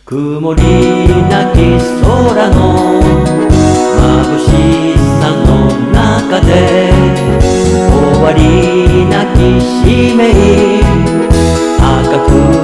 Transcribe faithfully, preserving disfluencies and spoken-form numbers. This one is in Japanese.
曇りなき空の眩しさの中で終わりなき使命赤く